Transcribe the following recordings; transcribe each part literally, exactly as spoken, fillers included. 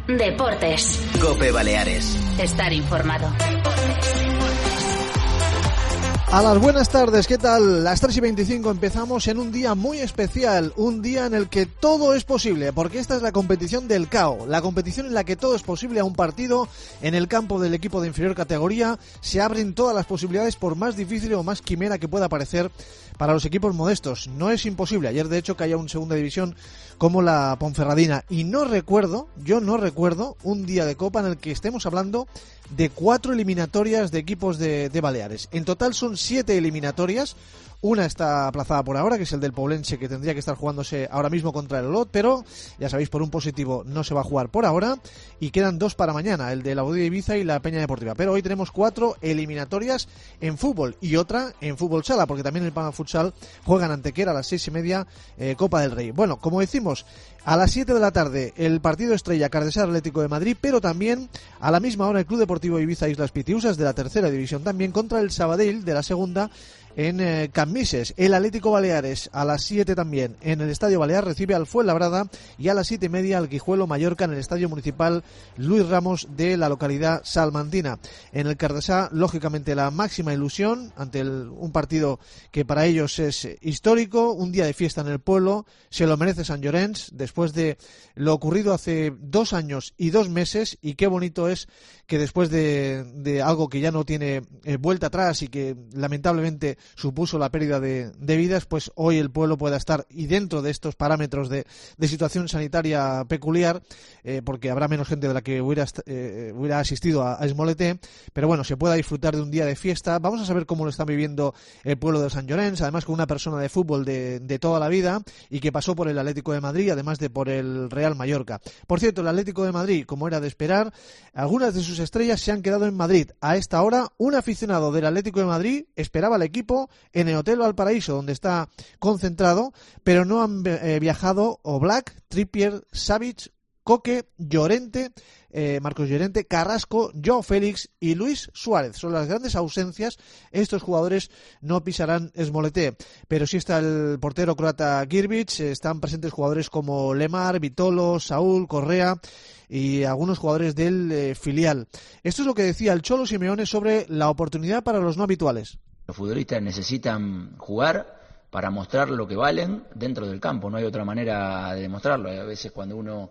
Deportes. COPE Baleares. Estar informado. A las buenas tardes, ¿qué tal? Las tres y veinticinco empezamos en un día muy especial, un día en el que todo es posible, porque esta es la competición del C A O, la competición en la que todo es posible a un partido. En el campo del equipo de inferior categoría se abren todas las posibilidades, por más difícil o más quimera que pueda parecer para los equipos modestos. No es imposible, ayer de hecho caía un segunda división como la Ponferradina, y no recuerdo, yo no recuerdo un día de Copa en el que estemos hablando de cuatro eliminatorias de equipos de, de Baleares. En total son siete eliminatorias. Una está aplazada por ahora, que es el del Poblense, que tendría que estar jugándose ahora mismo contra el Olot, pero ya sabéis, por un positivo no se va a jugar por ahora, y quedan dos para mañana, el de la Bodega Ibiza y la Peña Deportiva. Pero hoy tenemos cuatro eliminatorias en fútbol y otra en fútbol sala, porque también el Palma Futsal juegan Antequera a las seis y media, eh, Copa del Rey. Bueno, como decimos, a las siete de la tarde el partido estrella Cardesal Atlético de Madrid, pero también a la misma hora el Club Deportivo Ibiza Islas Pitiusas de la tercera división, también contra el Sabadell de la segunda en eh, Cambises. El Atlético Baleares a las siete también en el Estadio Balear recibe al Fuenlabrada, y a las siete y media al Guijuelo Mallorca en el Estadio Municipal Luis Ramos de la localidad salmantina. En el Cardesá, lógicamente, la máxima ilusión ante el, un partido que para ellos es histórico, un día de fiesta en el pueblo. Se lo merece Sant Llorenç después de lo ocurrido hace dos años y dos meses, y qué bonito es que después de, de algo que ya no tiene eh, vuelta atrás y que lamentablemente supuso la pérdida de, de vidas, pues hoy el pueblo pueda estar, y dentro de estos parámetros de, de situación sanitaria peculiar, eh, porque habrá menos gente de la que hubiera, eh, hubiera asistido a, a Esmoleté, pero bueno, se pueda disfrutar de un día de fiesta. Vamos a saber cómo lo están viviendo el pueblo de Sant Llorenç, además con una persona de fútbol de, de toda la vida y que pasó por el Atlético de Madrid, además de por el Real Mallorca. Por cierto, el Atlético de Madrid, como era de esperar, algunas de sus estrellas se han quedado en Madrid. A esta hora, un aficionado del Atlético de Madrid esperaba al equipo en el Hotel Valparaíso, donde está concentrado, pero no han eh, viajado Oblak, Trippier, Savic, Coque, Llorente, eh, Marcos Llorente, Carrasco, Joao Félix y Luis Suárez. Son las grandes ausencias. Estos jugadores no pisarán Esmoleté, pero sí está el portero croata Girbic, están presentes jugadores como Lemar, Vitolo, Saúl, Correa y algunos jugadores del eh, filial. Esto es lo que decía el Cholo Simeone sobre la oportunidad para los no habituales. Los futbolistas necesitan jugar para mostrar lo que valen dentro del campo, no hay otra manera de demostrarlo. A veces cuando uno,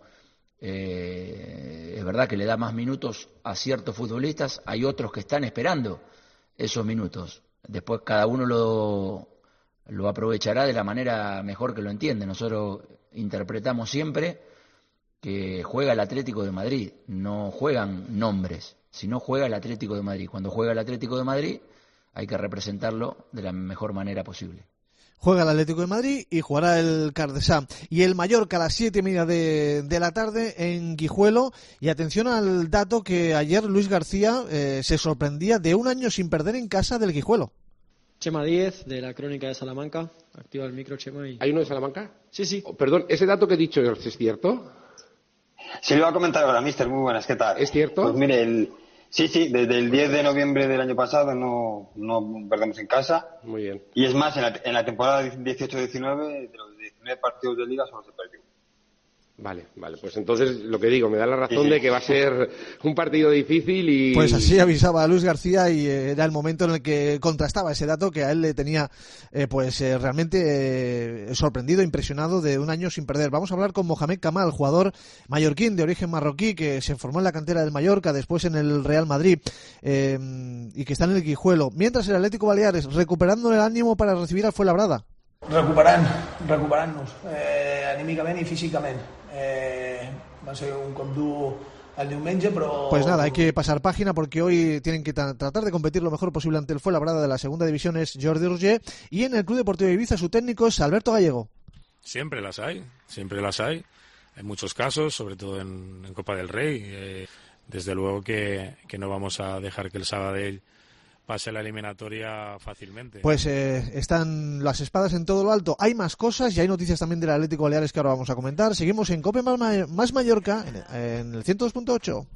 eh, es verdad que le da más minutos a ciertos futbolistas, hay otros que están esperando esos minutos. Después cada uno lo, lo aprovechará de la manera mejor que lo entiende. Nosotros interpretamos siempre que juega el Atlético de Madrid, no juegan nombres, sino juega el Atlético de Madrid. Cuando juega el Atlético de Madrid hay que representarlo de la mejor manera posible. Juega el Atlético de Madrid y jugará el Cardesá. Y el Mallorca a las siete y media de, de la tarde en Guijuelo. Y atención al dato que ayer Luis García eh, se sorprendía de un año sin perder en casa del Guijuelo. Chema Díez, de la Crónica de Salamanca. Activa el micro, Chema. Y... ¿Hay uno de Salamanca? Sí, sí. Oh, perdón, ¿ese dato que he dicho es cierto? Se lo iba a comentar ahora, mister. Muy buenas, ¿qué tal? ¿Es cierto? Pues mire, el... Sí, sí, desde el diez de noviembre del año pasado no, no perdemos en casa. Muy bien. Y es más, en la, en la temporada dieciocho diecinueve, de los diecinueve partidos de liga solo se perdió. Vale, vale, pues entonces lo que digo, me da la razón sí, sí. de que va a ser un partido difícil y... Pues así avisaba Luis García, y eh, era el momento en el que contrastaba ese dato que a él le tenía eh, pues eh, realmente eh, sorprendido, impresionado de un año sin perder. Vamos a hablar con Mohamed Kamal, jugador mallorquín de origen marroquí, que se formó en la cantera del Mallorca, después en el Real Madrid eh, y que está en el Guijuelo. Mientras el Atlético Baleares recuperando el ánimo para recibir al Fuenlabrada. Recuperant, recuperant-nos eh, anímicament i físicament. Eh, va ser un cop dur el diumenge, però... Pues nada, hay que pasar página porque hoy tienen que tra- tratar de competir lo mejor posible ante el Fuenlabrada de la segunda división, es Jordi Roger, y en el Club Deportivo Ibiza su técnico es Alberto Gallego. Siempre las hay, siempre las hay. Hay muchos casos, sobre todo en, en Copa del Rey. Eh, desde luego que, que no vamos a dejar que el Sabadell pase la eliminatoria fácilmente. Pues eh, están las espadas en todo lo alto. Hay más cosas y hay noticias también del Atlético Baleares que ahora vamos a comentar. Seguimos en COPE más, más Mallorca, en, en el ciento dos punto ocho.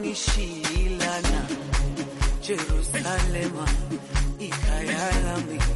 Jerusalem,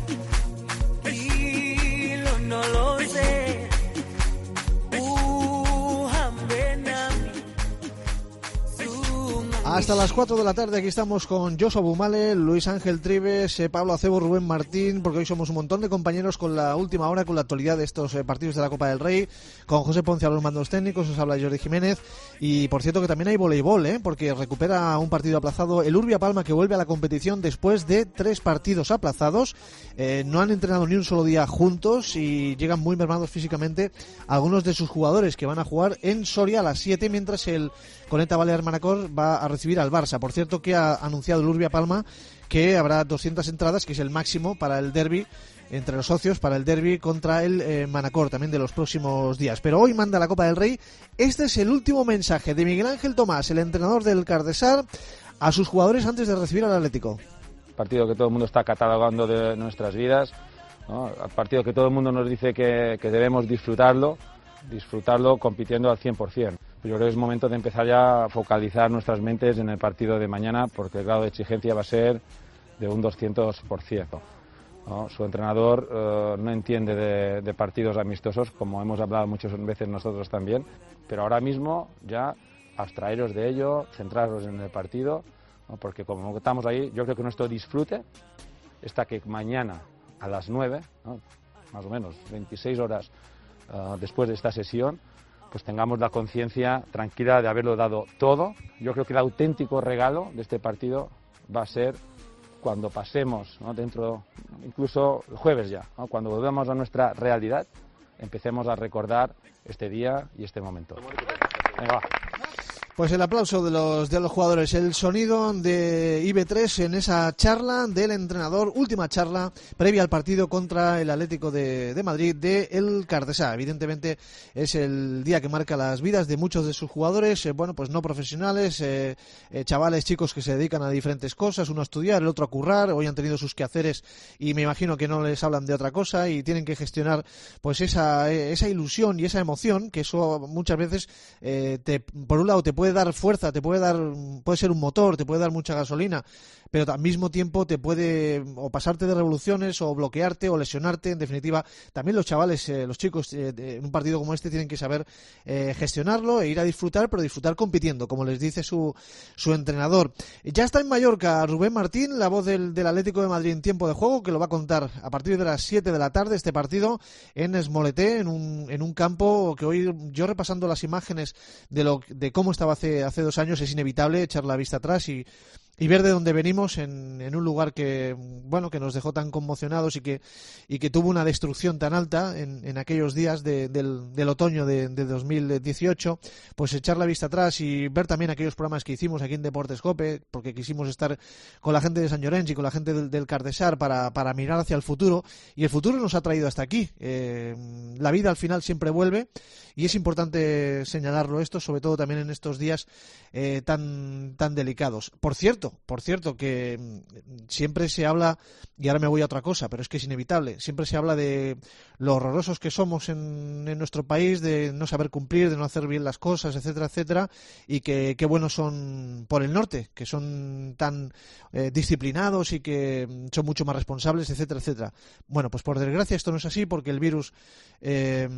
Hasta las cuatro de la tarde aquí estamos con Joshua Bumale, Luis Ángel Trives, eh, Pablo Acebo, Rubén Martín, porque hoy somos un montón de compañeros con la última hora, con la actualidad de estos eh, partidos de la Copa del Rey, con José Ponce a los mandos técnicos, os habla Jordi Jiménez, y por cierto que también hay voleibol, ¿eh? Porque recupera un partido aplazado el Urbia Palma, que vuelve a la competición después de tres partidos aplazados. Eh, no han entrenado ni un solo día juntos y llegan muy mermados físicamente algunos de sus jugadores, que van a jugar en Soria a las siete, mientras el Coneta Balear Manacor va a recibir al Barça. Por cierto que ha anunciado el Urbia Palma que habrá doscientas entradas, que es el máximo para el derbi entre los socios, para el derbi contra el eh, Manacor, también de los próximos días. Pero hoy manda la Copa del Rey. Este es el último mensaje de Miguel Ángel Tomás, el entrenador del Cardesar, a sus jugadores antes de recibir al Atlético. Partido que todo el mundo está catalogando de nuestras vidas, ¿no? Partido que todo el mundo nos dice que, que debemos disfrutarlo, disfrutarlo compitiendo al cien por ciento. Yo creo que es momento de empezar ya a focalizar nuestras mentes en el partido de mañana, porque el grado de exigencia va a ser de un doscientos por ciento. ¿No? Su entrenador eh, no entiende de, de partidos amistosos, como hemos hablado muchas veces nosotros también, pero ahora mismo ya abstraeros de ello, centraros en el partido, ¿no? Porque como estamos ahí, yo creo que nuestro disfrute está que mañana a las nueve, ¿no? Más o menos veintiséis horas uh, después de esta sesión, pues tengamos la conciencia tranquila de haberlo dado todo. Yo creo que el auténtico regalo de este partido va a ser cuando pasemos, ¿no? Dentro, incluso el jueves ya, ¿no? Cuando volvamos a nuestra realidad, empecemos a recordar este día y este momento. Venga, va. Pues el aplauso de los de los jugadores, el sonido de I B tres en esa charla del entrenador, última charla previa al partido contra el Atlético de, de Madrid de el Cardesá. Evidentemente es el día que marca las vidas de muchos de sus jugadores, eh, bueno, pues no profesionales, eh, eh, chavales, chicos que se dedican a diferentes cosas, uno a estudiar, el otro a currar, hoy han tenido sus quehaceres y me imagino que no les hablan de otra cosa y tienen que gestionar pues esa, esa ilusión y esa emoción, que eso muchas veces eh, te, por un lado te puede dar fuerza, te puede dar, puede ser un motor, te puede dar mucha gasolina, pero al mismo tiempo te puede o pasarte de revoluciones o bloquearte o lesionarte. En definitiva, también los chavales, eh, los chicos eh, en un partido como este tienen que saber eh, gestionarlo e ir a disfrutar, pero disfrutar compitiendo, como les dice su, su entrenador. Ya está en Mallorca Rubén Martín, la voz del, del Atlético de Madrid en tiempo de juego, que lo va a contar a partir de las siete de la tarde, este partido en Esmoleté, en un, en un campo que hoy, yo repasando las imágenes de lo de cómo estaba hace, hace dos años, es inevitable echar la vista atrás y y ver de dónde venimos en, en un lugar que, bueno, que nos dejó tan conmocionados y que y que tuvo una destrucción tan alta en, en aquellos días de, del, del otoño de, de dos mil dieciocho. Pues echar la vista atrás y ver también aquellos programas que hicimos aquí en Deportes Cope, porque quisimos estar con la gente de Sant Llorenç y con la gente del, del Cardesar para, para mirar hacia el futuro, y el futuro nos ha traído hasta aquí. Eh, la vida al final siempre vuelve y es importante señalarlo esto, sobre todo también en estos días eh, tan, tan delicados. Por cierto, Por cierto, que siempre se habla, y ahora me voy a otra cosa, pero es que es inevitable, siempre se habla de lo horrorosos que somos en, en nuestro país, de no saber cumplir, de no hacer bien las cosas, etcétera, etcétera, y que qué buenos son por el norte, que son tan eh, disciplinados y que son mucho más responsables, etcétera, etcétera. Bueno, pues por desgracia esto no es así, porque el virus... Eh,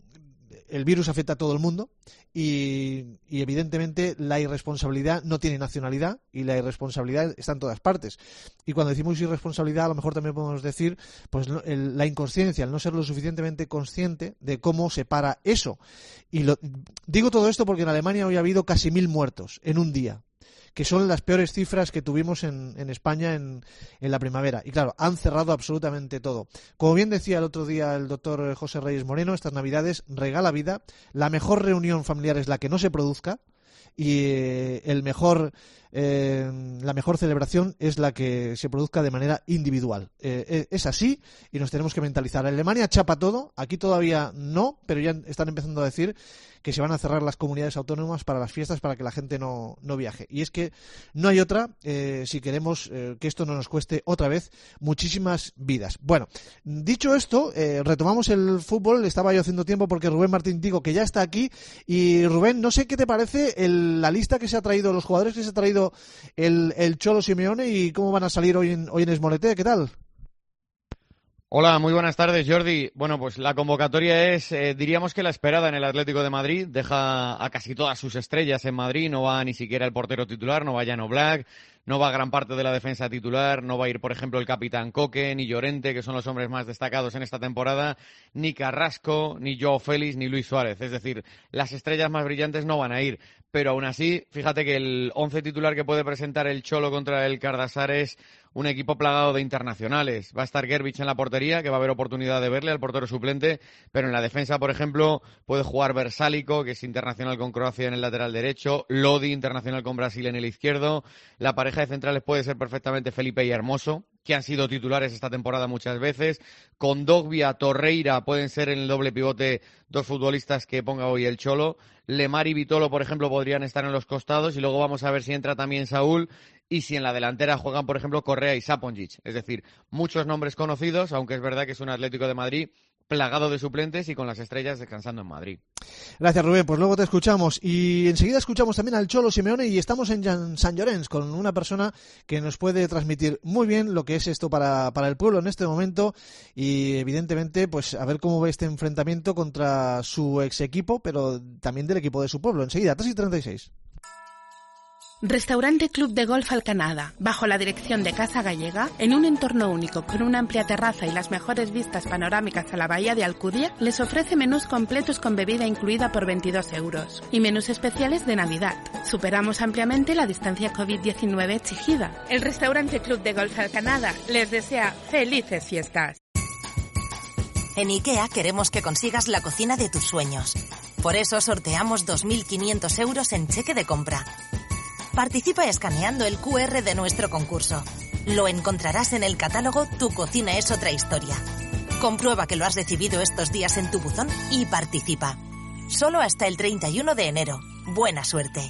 el virus afecta a todo el mundo y, y evidentemente la irresponsabilidad no tiene nacionalidad y la irresponsabilidad está en todas partes. Y cuando decimos irresponsabilidad, a lo mejor también podemos decir pues el, la inconsciencia, el no ser lo suficientemente consciente de cómo se para eso. Y lo, digo todo esto porque en Alemania hoy ha habido casi mil muertos en un día, que son las peores cifras que tuvimos en, en España en, en la primavera. Y claro, han cerrado absolutamente todo. Como bien decía el otro día el doctor José Reyes Moreno, estas Navidades regala vida. La mejor reunión familiar es la que no se produzca y eh, el mejor... Eh, la mejor celebración es la que se produzca de manera individual. Eh, es así y nos tenemos que mentalizar. En Alemania chapa todo, aquí todavía no, pero ya están empezando a decir que se van a cerrar las comunidades autónomas para las fiestas, para que la gente no, no viaje. Y es que no hay otra eh, si queremos eh, que esto no nos cueste otra vez muchísimas vidas. Bueno, dicho esto, eh, retomamos el fútbol. Estaba yo haciendo tiempo porque Rubén Martín digo que ya está aquí. Y Rubén, no sé qué te parece el, la lista que se ha traído, los jugadores que se ha traído el, el Cholo Simeone y cómo van a salir hoy en, hoy en Esmoleté. ¿Qué tal? Hola, muy buenas tardes, Jordi. Bueno, pues la convocatoria es, eh, diríamos que la esperada en el Atlético de Madrid. Deja a casi todas sus estrellas en Madrid. No va ni siquiera el portero titular, no va Jan Oblak, no va gran parte de la defensa titular, no va a ir, por ejemplo, el capitán Coque, ni Llorente, que son los hombres más destacados en esta temporada, ni Carrasco, ni Joao Félix, ni Luis Suárez. Es decir, las estrellas más brillantes no van a ir. Pero aún así, fíjate que el once titular que puede presentar el Cholo contra el Cardasar es un equipo plagado de internacionales. Va a estar Gervich en la portería, que va a haber oportunidad de verle al portero suplente, pero en la defensa, por ejemplo, puede jugar Versálico, que es internacional con Croacia en el lateral derecho, Lodi, internacional con Brasil en el izquierdo. La pareja de centrales puede ser perfectamente Felipe y Hermoso, que han sido titulares esta temporada muchas veces. Con Dogbia, Torreira pueden ser en el doble pivote dos futbolistas que ponga hoy el Cholo. Lemar y Vitolo, por ejemplo, podrían estar en los costados, y luego vamos a ver si entra también Saúl y si en la delantera juegan, por ejemplo, Correa y Saponjic. Es decir, muchos nombres conocidos, aunque es verdad que es un Atlético de Madrid plagado de suplentes y con las estrellas descansando en Madrid. Gracias, Rubén. Pues luego te escuchamos. Y enseguida escuchamos también al Cholo Simeone, y estamos en San Llorenç con una persona que nos puede transmitir muy bien lo que es esto para, para el pueblo en este momento, y evidentemente pues a ver cómo ve este enfrentamiento contra su ex equipo, pero también del equipo de su pueblo. Enseguida, tres y treinta y seis. Restaurante Club de Golf Alcanada, bajo la dirección de Casa Gallega, en un entorno único con una amplia terraza y las mejores vistas panorámicas a la bahía de Alcudia, les ofrece menús completos con bebida incluida por veintidós euros y menús especiales de Navidad. Superamos ampliamente la distancia covid diecinueve exigida. El Restaurante Club de Golf Alcanada les desea felices fiestas. En IKEA queremos que consigas la cocina de tus sueños. Por eso sorteamos dos mil quinientos euros en cheque de compra. Participa escaneando el cu erre de nuestro concurso. Lo encontrarás en el catálogo Tu cocina es otra historia. Comprueba que lo has recibido estos días en tu buzón y participa. Solo hasta el treinta y uno de enero. Buena suerte.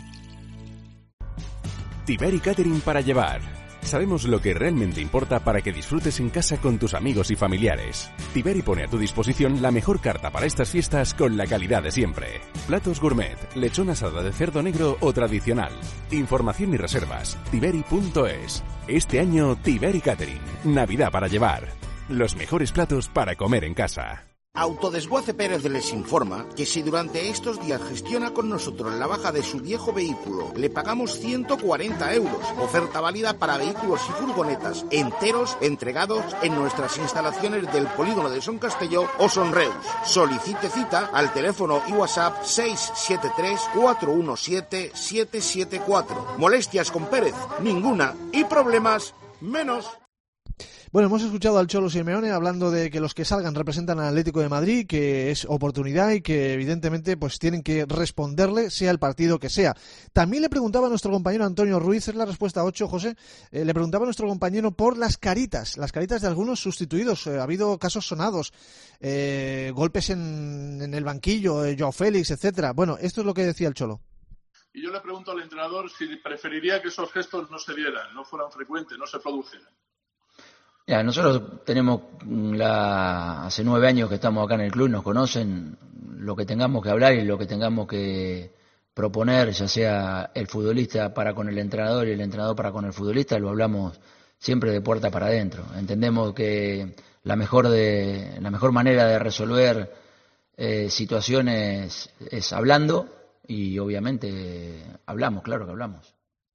Tiberi Catering para llevar. Sabemos lo que realmente importa para que disfrutes en casa con tus amigos y familiares. Tiberi pone a tu disposición la mejor carta para estas fiestas con la calidad de siempre. Platos gourmet, lechón asada de cerdo negro o tradicional. Información y reservas, tiberi punto es. Este año, Tiberi Catering. Navidad para llevar. Los mejores platos para comer en casa. Autodesguace Pérez les informa que si durante estos días gestiona con nosotros la baja de su viejo vehículo, le pagamos ciento cuarenta euros. Oferta válida para vehículos y furgonetas enteros entregados en nuestras instalaciones del polígono de Son Castelló o Son Reus. Solicite cita al teléfono y WhatsApp seis siete tres, cuatro uno siete, siete siete cuatro. Molestias con Pérez, ninguna. Y problemas, menos. Bueno, hemos escuchado al Cholo Simeone hablando de que los que salgan representan al Atlético de Madrid, que es oportunidad y que evidentemente pues tienen que responderle sea el partido que sea. También le preguntaba a nuestro compañero Antonio Ruiz, es la respuesta ocho, José, eh, le preguntaba a nuestro compañero por las caritas, las caritas de algunos sustituidos. Eh, ha habido casos sonados, eh, golpes en, en el banquillo, eh, Joao Félix, etcétera. Bueno, esto es lo que decía el Cholo. Y yo le pregunto al entrenador si preferiría que esos gestos no se dieran, no fueran frecuentes, no se produjeran. Ya, nosotros tenemos la, hace nueve años que estamos acá en el club, nos conocen, lo que tengamos que hablar y lo que tengamos que proponer, ya sea el futbolista para con el entrenador y el entrenador para con el futbolista, lo hablamos siempre de puerta para adentro. Entendemos que la mejor de, la mejor manera de resolver eh, situaciones es hablando, y obviamente hablamos, claro que hablamos.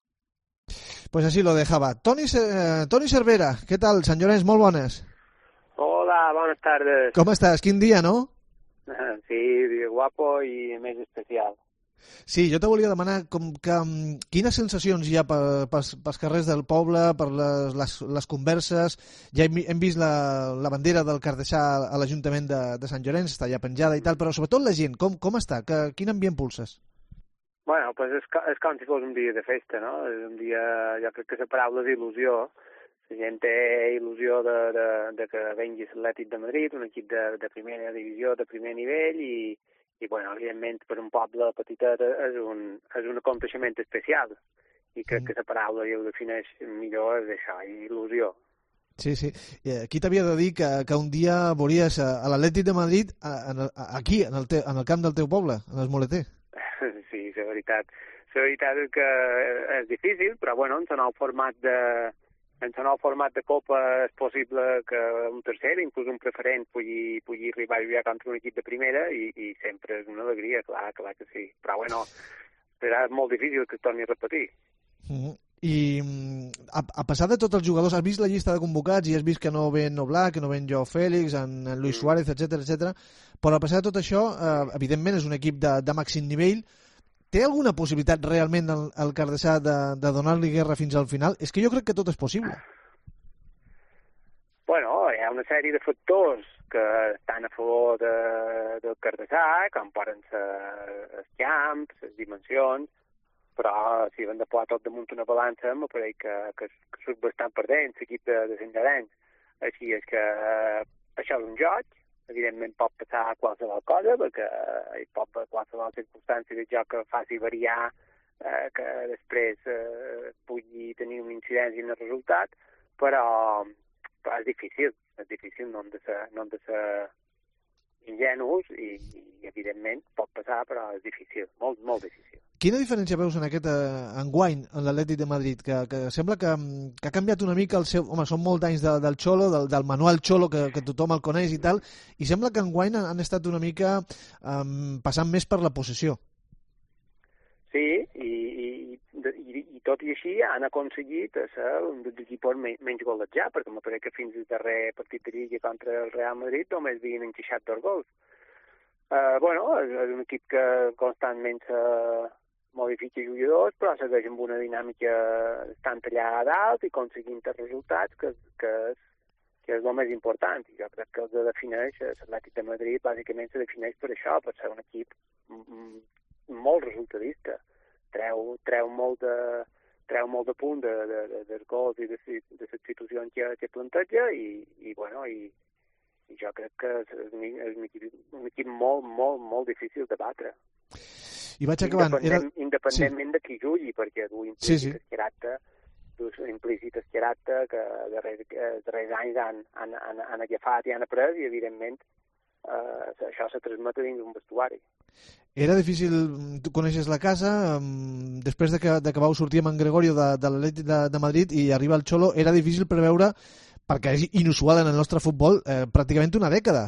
Pues así lo dejaba. Toni, eh, Toni Cervera, què tal? Sant Llorenç, molt bones. Hola, bones tardes. Com estàs? Quin dia, no? Sí, guapo i més especial. Sí, jo te volia demanar com que, quines sensacions hi ha per, per, pels carrers del poble, per les, les, les converses. Ja hem, hem vist la, la bandera del Cardasar a l'Ajuntament de, de Sant Llorenç, està ja penjada i tal, però sobretot la gent, com, com està? Que, quin ambient pulses? Bueno, pues és, és com si fos un dia de festa, no? És un dia, jo crec que la paraula és il·lusió. La gent té il·lusió de, de, de que vengui l'Atlètic de Madrid, un equip de, de primera divisió, de primer nivell, i, i bueno, evidentment, per un poble petitet és un, és un aconteixement especial. I crec mm. que la paraula ja ho defineix millor, és això, il·lusió. Sí, sí. Qui t'havia de dir que, que un dia veuries a, a l'Atlètic de Madrid a, a, aquí, en el, te, en el camp del teu poble, en el Moleter? Sí, la veritat. La veritat és que és difícil, però bueno, en el nou format de, en el nou format de Copa és possible que un tercer, inclús un preferent, pugui, pugui arribar a jugar contra un equip de primera i, i sempre és una alegria, clar, clar que sí. Però bueno, serà molt difícil que es torni a repetir. Mm-hmm. I a, a pesar de tots els jugadors, has vist la llista de convocats i has vist que no ven Oblak, que no ven Joao Félix, en, en Luis Suárez, etcètera, etcètera. Però a pesar de tot això, eh, evidentment és un equip de, de màxim nivell. Té alguna possibilitat realment el, el Cardassà de, de donar-li guerra fins al final? És que jo crec que tot és possible. Bueno, hi ha una sèrie de factors que estan a favor de, del Cardassà, com poden ser els camps, les dimensions, però si hem de posar tot damunt una balança, em pareix que, que, que soc bastant perdent, l'equip de, de Sant Llorenç. Així és que això és un joc, evidentment pot passar qualsevol cosa, perquè hi pot haver qualsevol circumstància de joc que faci variar, eh, que després eh, pugui tenir una incidència en el resultat, però, però és difícil, és difícil, no hem de ser, no hem de ser ingenus i, i evidentment pot passar, però és difícil, molt, molt difícil. Quina diferència veus en aquest eh, enguany en l'Atlètic de Madrid? Que, que sembla que, que ha canviat una mica el seu... Home, són molts anys de, del Xolo, del, del manual Xolo, que, que tothom el coneix i tal, i sembla que enguany han, han estat una mica um, passant més per la possessió. Sí, i, i, i, i tot i així han aconseguit ser un dels equips menys golejats, perquè me pareix que fins al darrer partit de Lliga contra el Real Madrid només havien encaixat dos gols. Uh, bueno, és, és un equip que constantment se modifica jugadors, però segueix amb una dinàmica estant allà a dalt i aconseguint els resultats, que, que, és, que és el més important. I jo crec que els defineix, l'Atlètic de Madrid bàsicament se defineix per això, per ser un equip molt resultadista. Treu, treu molt de treu molt de punt de, de, de, dels gols i de, de les situacions que, que planteja i, i, bueno, i, i jo crec que és un, és un, equip, un equip molt, molt, molt difícil de batre. I vaig acabant. Independent, Era... Independentment sí. de qui jugui, perquè du implícit sí, sí. el caràcter, du implícit el caràcter que els darrers, darrers anys han, han, han, han agafat i han après i, evidentment, eh, això se transmet dins un vestuari. Era difícil, tu coneixes la casa, després de que, de que vau sortir amb en Gregorio de, de l'Atlètic de, de Madrid i arriba el Xolo, era difícil preveure, perquè és inusual en el nostre futbol, eh, pràcticament una dècada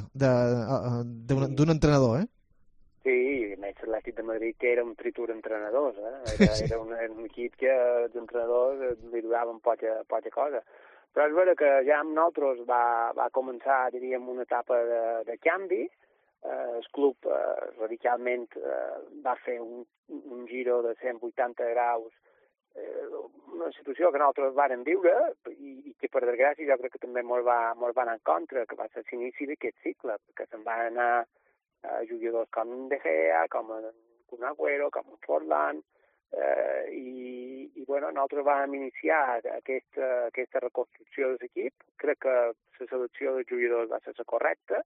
d'un entrenador, eh? Sí, i més l'Atlètic de Madrid que era un tritur d'entrenadors, eh? Era, sí. era un, un equip que els entrenadors li duraven poca, poca cosa. Però és vera que ja amb nosaltres va, va començar, diríem, una etapa de, de canvi. Eh, el club eh, radicalment eh, va fer un, un giro de cent vuitanta graus, eh, una situació que nosaltres vàrem viure i, i que per desgràcia jo crec que també ens va, va anar en contra, que va ser l'inici d'aquest cicle, perquè se'n van anar eh, jugadors com De Gea, com en Agüero, com en Forlán, eh, i, i bueno, nosaltres vam iniciar aquesta, aquesta reconstrucció de l'equip. Crec que la selecció de jugadors va ser la correcta,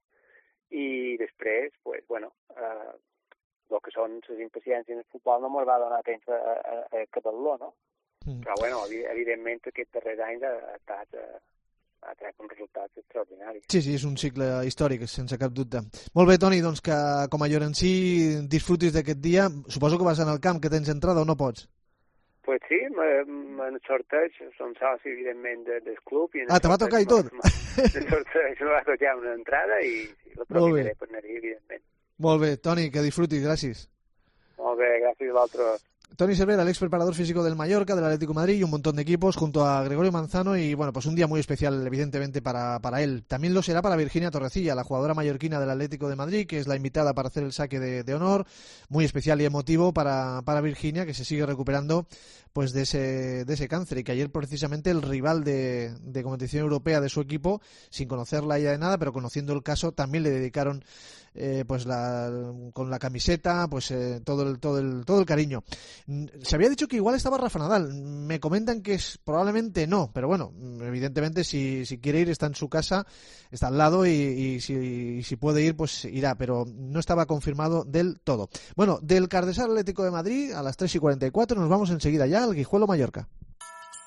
i després, pues, bueno, eh, el que són les impaciències en el futbol no ens va donar temps a, a, a acabar-lo, no? Mm. Però, bueno, evidentment aquest darrer any ha estat eh, ha tret uns resultats extraordinaris. Sí, sí, és un cicle històric, sense cap dubte. Molt bé, Toni, doncs que com a llorencí disfrutis d'aquest dia. Suposo que vas anar al camp, que tens entrada o no pots? Pues sí, en sorteig, som soci, evidentment, del club. I ah, te va tocar i tot? En sorteig me va tocar una entrada i l'aprofitaré per anar-hi, evidentment. Molt bé, Toni, que disfrutis, gràcies. Molt bé, gràcies a l'altre. Toni Cervera, el ex preparador físico del Mallorca, del Atlético de Madrid y un montón de equipos junto a Gregorio Manzano y bueno, pues un día muy especial evidentemente para, para él. También lo será para Virginia Torrecilla, la jugadora mallorquina del Atlético de Madrid, que es la invitada para hacer el saque de, de honor, muy especial y emotivo para, para Virginia, que se sigue recuperando pues de ese, de ese cáncer y que ayer precisamente el rival de, de competición europea de su equipo, sin conocerla ella de nada, pero conociendo el caso, también le dedicaron Eh, pues la, con la camiseta, pues eh, todo el todo el todo el cariño. Se había dicho que igual estaba Rafa Nadal. Me comentan que es probablemente no, pero bueno, evidentemente si, si quiere ir está en su casa, está al lado y, y, si, y si puede ir pues irá, pero no estaba confirmado del todo. Bueno, del Cardassà Atlético de Madrid a las tres y cuarenta y cuatro nos vamos enseguida ya al Guijuelo Mallorca.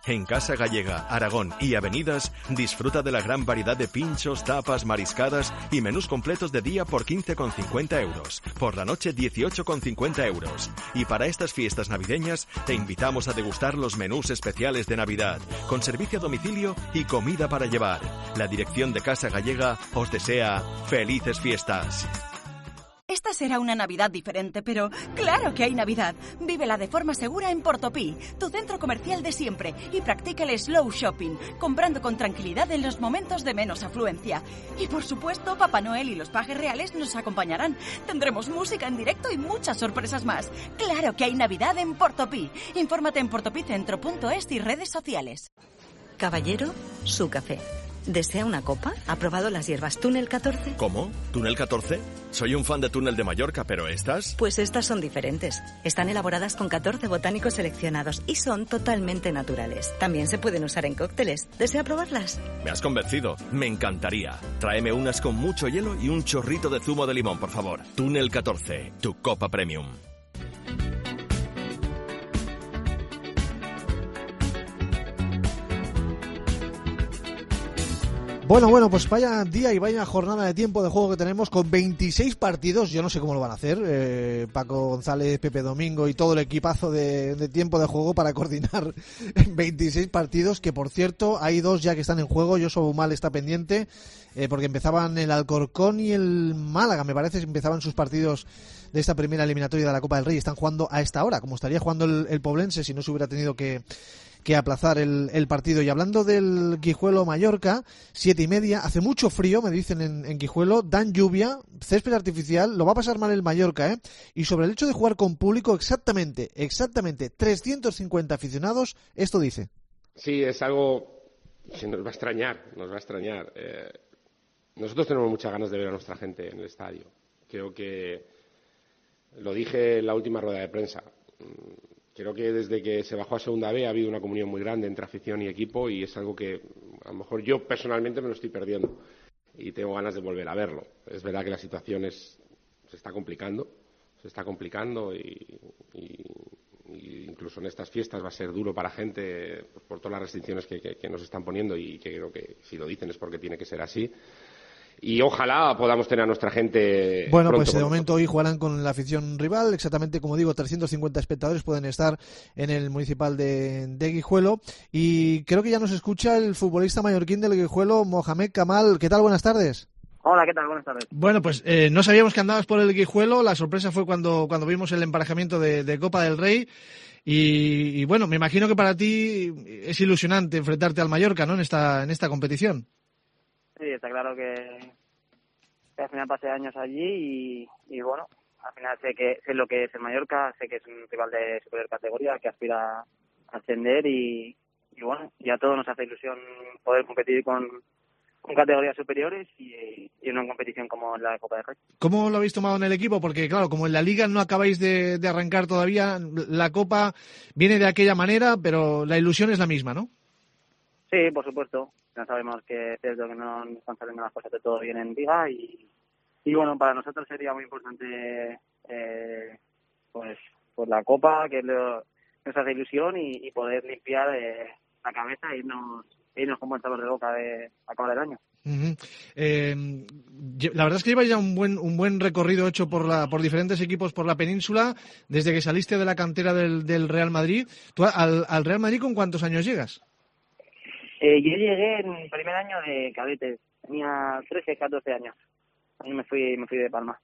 En Casa Gallega, Aragón y Avenidas, disfruta de la gran variedad de pinchos, tapas, mariscadas y menús completos de día por quince con cincuenta euros. Por la noche, dieciocho con cincuenta euros. Y para estas fiestas navideñas, te invitamos a degustar los menús especiales de Navidad, con servicio a domicilio y comida para llevar. La dirección de Casa Gallega os desea felices fiestas. Esta será una Navidad diferente, pero ¡claro que hay Navidad! Vívela de forma segura en Portopí, tu centro comercial de siempre, y practica el slow shopping, comprando con tranquilidad en los momentos de menos afluencia. Y por supuesto, Papá Noel y los pajes reales nos acompañarán. Tendremos música en directo y muchas sorpresas más. ¡Claro que hay Navidad en Portopí! Infórmate en portopicentro punto es y redes sociales. Caballero, su café. ¿Desea una copa? ¿Ha probado las hierbas Túnel catorce? ¿Cómo? ¿Túnel catorce? Soy un fan de Túnel de Mallorca, pero ¿estas? Pues estas son diferentes. Están elaboradas con catorce botánicos seleccionados y son totalmente naturales. También se pueden usar en cócteles. ¿Desea probarlas? Me has convencido. Me encantaría. Tráeme unas con mucho hielo y un chorrito de zumo de limón, por favor. Túnel catorce, tu copa premium. Bueno, bueno, pues vaya día y vaya jornada de tiempo de juego que tenemos con veintiséis partidos. Yo no sé cómo lo van a hacer, eh, Paco González, Pepe Domingo y todo el equipazo de, de tiempo de juego para coordinar veintiséis partidos, que por cierto hay dos ya que están en juego. Yo soy mal está pendiente, eh, porque empezaban el Alcorcón y el Málaga, me parece, empezaban sus partidos de esta primera eliminatoria de la Copa del Rey. Están jugando a esta hora, como estaría jugando el, el Poblense si no se hubiera tenido que... que aplazar el, el partido. Y hablando del Guijuelo-Mallorca, siete y media, hace mucho frío, me dicen en, en Guijuelo, dan lluvia, césped artificial, lo va a pasar mal el Mallorca, ¿eh? Y sobre el hecho de jugar con público, exactamente, exactamente, trescientos cincuenta aficionados, esto dice. Sí, es algo que nos va a extrañar, nos va a extrañar. Eh, nosotros tenemos muchas ganas de ver a nuestra gente en el estadio. Creo que lo dije en la última rueda de prensa. Creo que desde que se bajó a Segunda B ha habido una comunión muy grande entre afición y equipo y es algo que a lo mejor yo personalmente me lo estoy perdiendo y tengo ganas de volver a verlo. Es verdad que la situación es, se está complicando, se está complicando y, y, y incluso en estas fiestas va a ser duro para gente pues, por todas las restricciones que, que, que nos están poniendo y que creo que si lo dicen es porque tiene que ser así. Y ojalá podamos tener a nuestra gente. Bueno, pronto pues de momento hoy jugarán con la afición rival. Exactamente, como digo, trescientos cincuenta espectadores pueden estar en el municipal de, de Guijuelo. Y creo que ya nos escucha el futbolista mallorquín del Guijuelo, Mohamed Kamal. ¿Qué tal? Buenas tardes. Hola, ¿qué tal? Buenas tardes. Bueno, pues eh, no sabíamos que andabas por el Guijuelo. La sorpresa fue cuando, cuando vimos el emparejamiento de, de Copa del Rey. Y, y bueno, me imagino que para ti es ilusionante enfrentarte al Mallorca, ¿no? En esta, en esta competición. Sí, está claro que, que al final pasé años allí y, y bueno, al final sé que sé lo que es el Mallorca, sé que es un rival de superior categoría que aspira a ascender y, y bueno, ya todo nos hace ilusión poder competir con, con categorías superiores y, y en una competición como la Copa del Rey. ¿Cómo lo habéis tomado en el equipo? Porque claro, como en la Liga no acabáis de, de arrancar todavía, la Copa viene de aquella manera, pero la ilusión es la misma, ¿no? Sí, por supuesto. Ya sabemos que es cierto que no están saliendo las cosas de todo bien en Liga y, y bueno, para nosotros sería muy importante eh, pues, pues la Copa, que es lo, nos hace ilusión y, y poder limpiar eh, la cabeza e irnos, irnos con buen sabor de boca de acabar el año. Uh-huh. Eh, la verdad es que llevas ya un buen un buen recorrido hecho por la por diferentes equipos por la península desde que saliste de la cantera del, del Real Madrid. ¿Tú al, al Real Madrid con cuántos años llegas? Eh, yo llegué en mi primer año de cadetes, tenía trece, catorce años. Ahí me fui, me fui de Palma.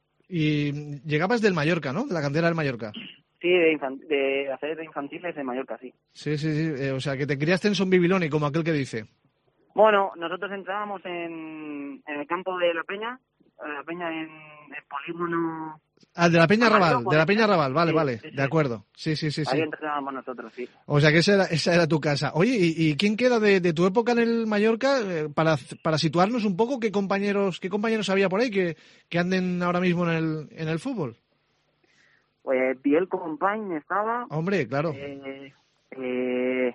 Y llegabas del Mallorca, ¿no? De la cantera del Mallorca. Sí, de, infant- de hacer de infantiles en Mallorca, sí. Sí, sí, sí. Eh, o sea, que te criaste en Son Bibiloni, como aquel que dice. Bueno, nosotros entrábamos en, en el campo de La Peña, La Peña en el polígono... Ah, de la Peña Raval, de la Peña Raval, vale, sí, vale, sí, sí. de acuerdo. Sí, sí, sí, sí. Ahí entrenábamos nosotros, sí. O sea que esa era, esa era tu casa. Oye, ¿y, y quién queda de, de tu época en el Mallorca? Eh, para, para situarnos un poco, ¿qué compañeros qué compañeros había por ahí que, que anden ahora mismo en el, en el fútbol? Pues Biel Compañ estaba. Hombre, claro. Eh, eh,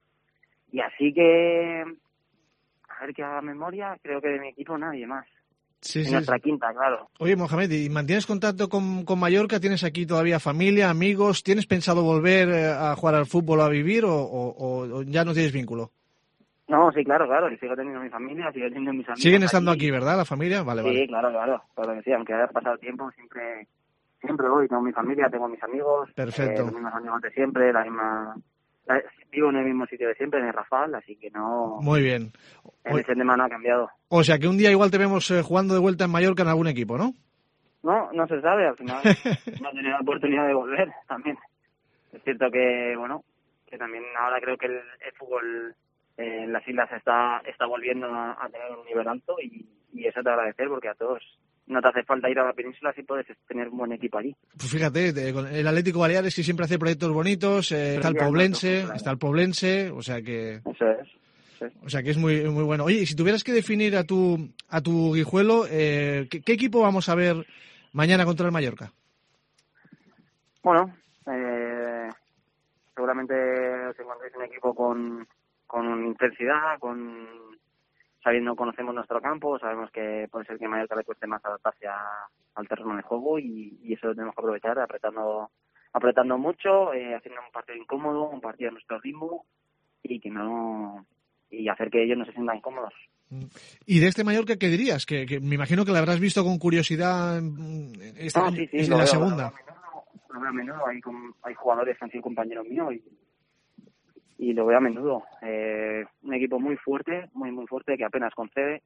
y así que... A ver que haga memoria, creo que de mi equipo nadie más. Sí, en sí, nuestra sí. quinta, claro. Oye, Mohamed, ¿y mantienes contacto con, con Mallorca? ¿Tienes aquí todavía familia, amigos? ¿Tienes pensado volver eh, a jugar al fútbol o a vivir o, o, o ya no tienes vínculo? No, sí, claro, claro, y sigo teniendo mi familia, sigo teniendo mis amigos. ¿Siguen estando allí. aquí, verdad, la familia? Vale, Sí, vale. claro, claro, claro que sí, aunque haya pasado tiempo, siempre siempre voy, tengo mi familia, tengo mis amigos. Perfecto. Eh, los mismos amigos de siempre, la misma... la- vivo en el mismo sitio de siempre, en el Rafal, así que no... Muy bien. En ese tema no ha cambiado. O sea, que un día igual te vemos eh, jugando de vuelta en Mallorca en algún equipo, ¿no? No, no se sabe, al final no he tenido la oportunidad de volver también. Es cierto que, bueno, que también ahora creo que el, el fútbol eh, en las islas está está volviendo a, a tener un nivel alto y, y eso te agradecer porque a todos no te hace falta ir a la península si puedes tener un buen equipo allí. Pues fíjate, de- con el Atlético Baleares que siempre hace proyectos bonitos, eh, está el Ya, no, Poblense, no, claro. está el Poblense, o sea que... Eso es. O sea que es muy muy bueno. Oye, y si tuvieras que definir a tu a tu Guijuelo, eh, ¿qué, qué equipo vamos a ver mañana contra el Mallorca? Bueno, eh, seguramente os encontréis un equipo con, con intensidad, con sabiendo conocemos nuestro campo, sabemos que puede ser que a Mallorca le cueste más adaptarse a- al terreno de juego y, y eso lo tenemos que aprovechar apretando apretando mucho, eh, haciendo un partido incómodo, un partido a nuestro ritmo y que no y hacer que ellos no se sientan incómodos. Y de este Mallorca, ¿qué dirías? Que, que me imagino que la habrás visto con curiosidad mm, este No, año, sí, sí, es lo la veo, segunda. Lo veo a menudo, hay, com- hay jugadores que han sido compañeros míos y, y lo veo a menudo. Eh, un equipo muy fuerte, muy muy fuerte, que apenas concede,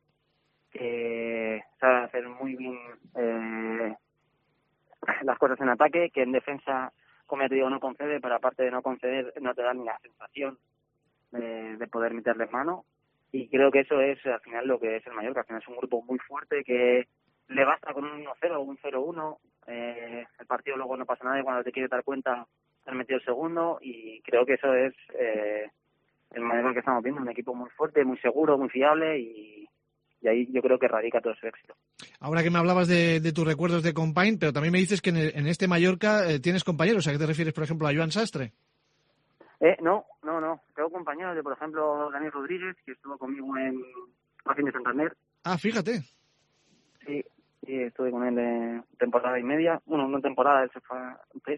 que sabe hacer muy bien eh, las cosas en ataque, que en defensa, como ya te digo, no concede, pero aparte de no conceder, no te da ni la sensación de, de poder meterle mano. Y creo que eso es al final lo que es el Mallorca, al final es un grupo muy fuerte que le basta con un uno cero o un cero uno, eh, el partido luego no pasa nada y cuando te quieres dar cuenta te has metido el segundo y creo que eso es eh, el Mallorca que estamos viendo, un equipo muy fuerte, muy seguro, muy fiable y, y ahí yo creo que radica todo su éxito. Ahora que me hablabas de, de tus recuerdos de Compain, pero también me dices que en, el- en este Mallorca eh, tienes compañeros. ¿A qué te refieres, por ejemplo, a Joan Sastre? Eh, no, no, no, tengo compañeros de, por ejemplo, Daniel Rodríguez, que estuvo conmigo en Racing de Santander. Ah, fíjate. Sí, sí, estuve con él eh, temporada y media. Bueno, una temporada, él se fue antes.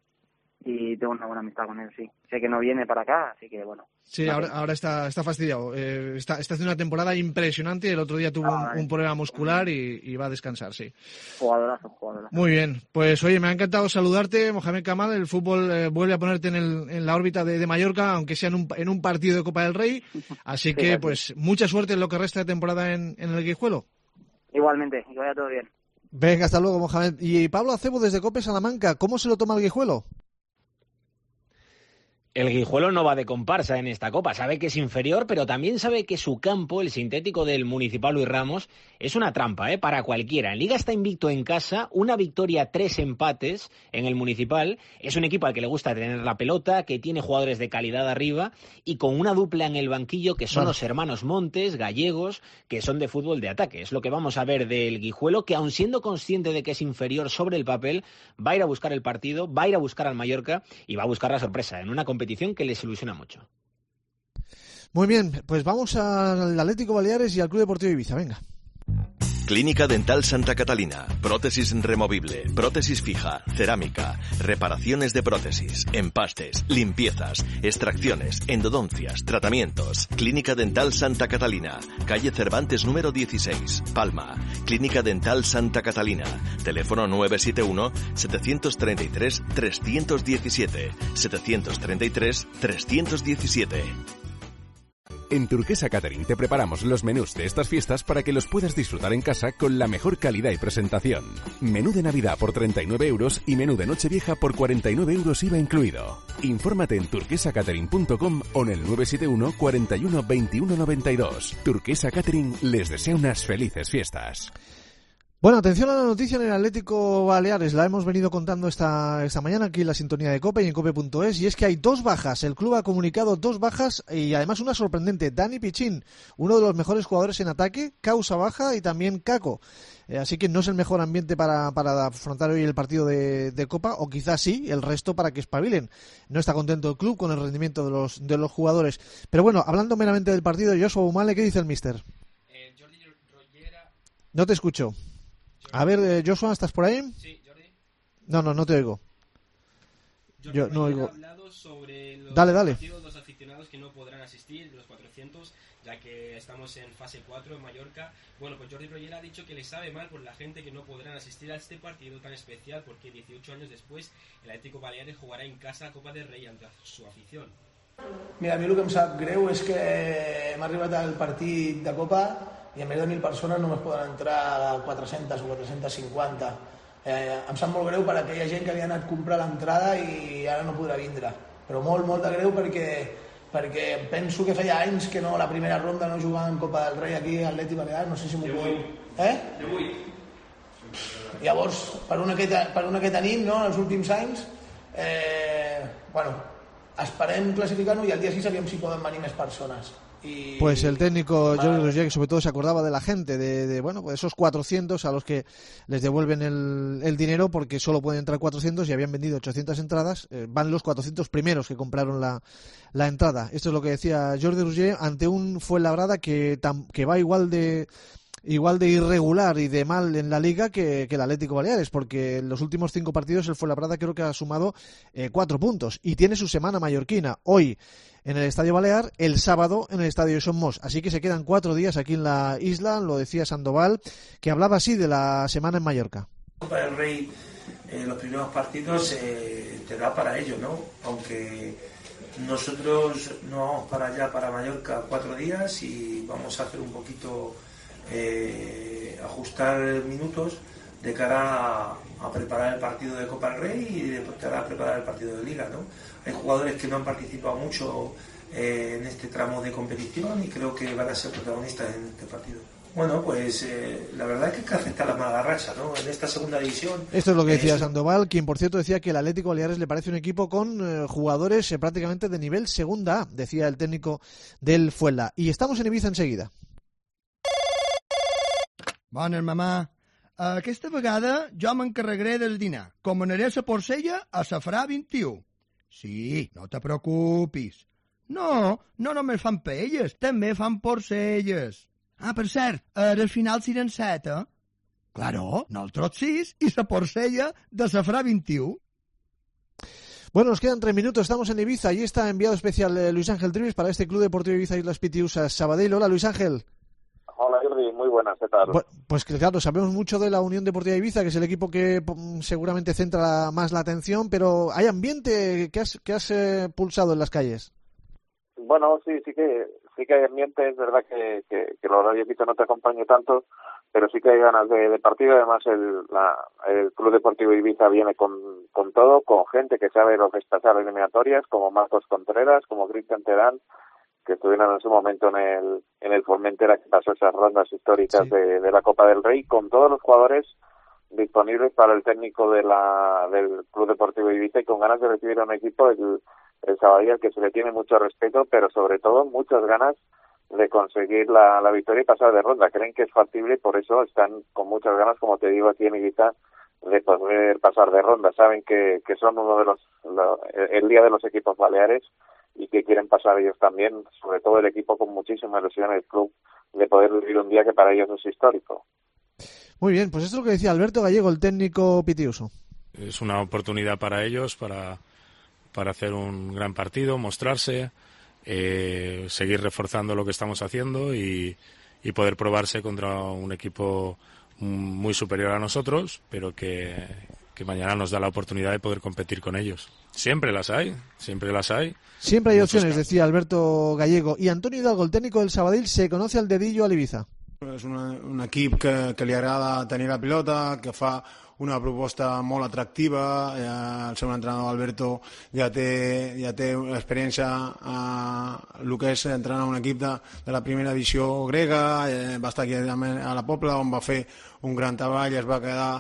Y tengo una buena amistad con él, sí. Sé que no viene para acá, así que bueno. Sí, no ahora, sé. ahora está, está fastidiado. Eh, está, está haciendo una temporada impresionante. El otro día tuvo Ah, un, un problema muscular y, y va a descansar, sí. Jugadorazo, jugadorazo. Muy bien. Pues oye, me ha encantado saludarte, Mohamed Kamal. El fútbol eh, vuelve a ponerte en, el, en la órbita de, de Mallorca, aunque sea en un, en un partido de Copa del Rey. Así que, Fíjate. pues, mucha suerte en lo que resta de temporada en, en el Guijuelo. Igualmente, que vaya todo bien. Venga, hasta luego, Mohamed. Y Pablo Acebo desde Cope Salamanca, ¿cómo se lo toma el Guijuelo? El Guijuelo no va de comparsa en esta Copa, sabe que es inferior, pero también sabe que su campo, el sintético del Municipal Luis Ramos, es una trampa ¿eh? para cualquiera. En Liga está invicto en casa, una victoria, tres empates en el Municipal. Es un equipo al que le gusta tener la pelota, que tiene jugadores de calidad arriba y con una dupla en el banquillo que son Vale. los hermanos Montes, gallegos, que son de fútbol de ataque. Es lo que vamos a ver del Guijuelo, que aun siendo consciente de que es inferior sobre el papel, va a ir a buscar el partido, va a ir a buscar al Mallorca y va a buscar la sorpresa en una competición que les ilusiona mucho. Muy bien, pues vamos al Atlético Baleares y al Club Deportivo Ibiza, venga. Clínica Dental Santa Catalina. Prótesis removible, prótesis fija, cerámica, reparaciones de prótesis, empastes, limpiezas, extracciones, endodoncias, tratamientos. Clínica Dental Santa Catalina. Calle Cervantes número dieciséis, Palma. Clínica Dental Santa Catalina. Teléfono nueve siete uno, siete tres tres, tres uno siete, siete tres tres, tres uno siete. En Turquesa Catering te preparamos los menús de estas fiestas para que los puedas disfrutar en casa con la mejor calidad y presentación. Menú de Navidad por treinta y nueve euros y menú de Nochevieja por cuarenta y nueve euros I V A incluido. Infórmate en turquesa catering punto com o en el nueve siete uno, cuarenta y uno, veintiuno noventa y dos. Turquesa Catering les desea unas felices fiestas. Bueno, atención a la noticia en el Atlético Baleares, la hemos venido contando esta, esta mañana aquí en la sintonía de COPE y en cope punto es, y es que hay dos bajas, el club ha comunicado dos bajas y además una sorprendente, Dani Pichín, uno de los mejores jugadores en ataque, causa baja y también Caco, eh, así que no es el mejor ambiente para, para afrontar hoy el partido de, de Copa, o quizás sí, el resto para que espabilen. No está contento el club con el rendimiento de los, de los jugadores, pero bueno, hablando meramente del partido, Joshua Umale, ¿qué dice el míster? No te escucho. A ver, eh, Joshua, ¿estás por ahí? Sí, Jordi. No, no, no te oigo. Jordi, Yo no oigo. ha hablado sobre los Dale, dale. partidos, los aficionados que no podrán asistir, los cuatrocientos, ya que estamos en fase cuatro en Mallorca. Bueno, pues Jordi Roger ha dicho que le sabe mal por la gente que no podrán asistir a este partido tan especial, porque dieciocho años después el Atlético Baleares jugará en casa a Copa del Rey ante su afición. Mira, a mi el que em sap greu és que hem arribat al partit de Copa i a més de mil persones només poden entrar quatre-centes o quatre-centes cinquanta. Eh, em sap molt greu per a aquella gent que havia anat a comprar l'entrada i ara no podrà vindre. Però molt, molt de greu perquè, perquè penso que feia anys que no, la primera ronda no jugaven Copa del Rei aquí a Atleti Balears, no sé si m'ho podeu... Eh? De vuit. Llavors, per una aquesta, per una aquesta nit, no, en els últims anys, eh, bueno, esperem clasificar-nos i el dia sis sabíem si poden venir més persones. Y... Pues el técnico Jordi Roger, que sobre todo se acordaba de la gente, de, de bueno, pues esos cuatrocientos a los que les devuelven el, el dinero porque solo pueden entrar cuatrocientos y habían vendido ochocientas entradas, eh, van los cuatrocientos primeros que compraron la, la entrada. Esto es lo que decía Jordi Roger ante un Fuenlabrada que, tam, que va igual de... igual de irregular y de mal en la Liga que, que el Atlético Baleares, porque en los últimos cinco partidos el Fuenlabrada creo que ha sumado eh, cuatro puntos y tiene su semana mallorquina hoy en el Estadio Balear, el sábado en el Estadio Son Mos, así que se quedan cuatro días aquí en la isla, lo decía Sandoval, que hablaba así de la semana en Mallorca. Copa del Rey, eh, los primeros partidos eh, te da para ello, ¿no? Aunque nosotros no vamos para allá, para Mallorca, cuatro días y vamos a hacer un poquito... Eh, ajustar minutos de cara a, a preparar el partido de Copa del Rey y de cara a preparar el partido de Liga, ¿no? Hay jugadores que no han participado mucho eh, en este tramo de competición y creo que van a ser protagonistas en este partido. Bueno, pues eh, la verdad es que hay que aceptar la mala racha, ¿no? En esta segunda división. Esto es lo que decía es... Sandoval, quien por cierto decía que el Atlético Baleares le parece un equipo con eh, jugadores eh, prácticamente de nivel segunda A, decía el técnico del Fuenla. Y estamos en Ibiza enseguida. Bones, mamà. Aquesta vegada jo m'encarregaré del dinar. Com anaré a la Porcella a Safrà vint-i-u. Sí, no te preocupis. No, no només fan paelles, també fan porcelles. Ah, per cert, ara al final seran set, eh? Claro, nosaltres sis i la Porcella de Safrà vint-i-u. Bueno, nos quedan tres minutos, estamos en Ibiza. Allí está enviado especial eh, Luis Ángel Trives para este Club Deportivo Ibiza Islas Pitiusas Sabadell. Hola, Luis Ángel. Hola Jordi, muy buenas, ¿qué tal? Bueno, pues claro, sabemos mucho de la Unión Deportiva Ibiza, que es el equipo que seguramente centra más la atención, pero ¿hay ambiente que has, que has eh, pulsado en las calles? Bueno, sí, sí que sí que hay ambiente, es verdad que, que, que el horario quizá no te acompañe tanto, pero sí que hay ganas de, de partido. Además el, la, el Club Deportivo Ibiza viene con, con todo, con gente que sabe lo que es pasar eliminatorias, como Marcos Contreras, como Cristian Terán, que estuvieron en su momento en el en el Formentera, que pasó esas rondas históricas sí. de, de la Copa del Rey, con todos los jugadores disponibles para el técnico de la del Club Deportivo Ibiza y con ganas de recibir a un equipo, el, el Sabadell, al que se le tiene mucho respeto, pero sobre todo muchas ganas de conseguir la, la victoria y pasar de ronda. Creen que es factible y por eso están con muchas ganas, como te digo, aquí en Ibiza, de poder pasar de ronda. Saben que, que son uno de los, lo, el día de los equipos baleares y que quieren pasar ellos también, sobre todo el equipo con muchísima ilusión, el club, de poder vivir un día que para ellos es histórico. Muy bien, pues esto es lo que decía Alberto Gallego, el técnico pitiuso. Es una oportunidad para ellos, para, para hacer un gran partido, mostrarse, eh, seguir reforzando lo que estamos haciendo y, y poder probarse contra un equipo muy superior a nosotros, pero que, que mañana nos da la oportunidad de poder competir con ellos. Siempre las hay, siempre las hay. Siempre hay opciones, casos. Decía Alberto Gallego. Y Antonio Hidalgo, el técnico del Sabadell, se conoce al dedillo al Ibiza. És una, un equip que, que li agrada tenir la pilota, que fa una proposta molt atractiva. Eh, el seu entrenador Alberto ja té, ja té experiència a el que és entrenar un equip de, de la primera divisió grega. Eh, va estar aquí a la Pobla, on va fer un gran treball i es va quedar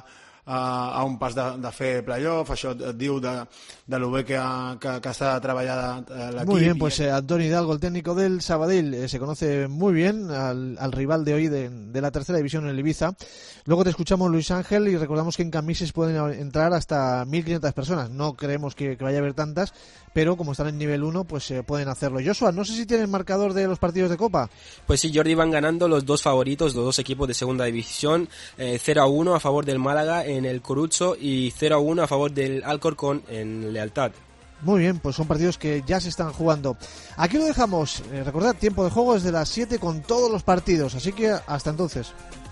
a, a un pas de, de fer playoff, això et diu de, de lo bé que, que, que està treballada l'equip. Muy bien, pues eh, Antonio Hidalgo, el técnico del Sabadell, eh, se conoce muy bien al, al rival de hoy de, de la tercera división, el Ibiza. Luego te escuchamos, Luis Ángel, y recordamos que en Camises pueden entrar hasta mil quinientas personas. No creemos que, que vaya a haber tantas, pero como están en nivel uno, pues eh, pueden hacerlo. Joshua, no sé si tienen marcador de los partidos de Copa. Pues sí, Jordi, van ganando los dos favoritos, los dos equipos de segunda división, eh, cero a uno a favor del Málaga en el Corucho y cero a uno a favor del Alcorcón en Lealtad. Muy bien, pues son partidos que ya se están jugando. Aquí lo dejamos. Eh, recordad, tiempo de juego desde las siete con todos los partidos, así que hasta entonces.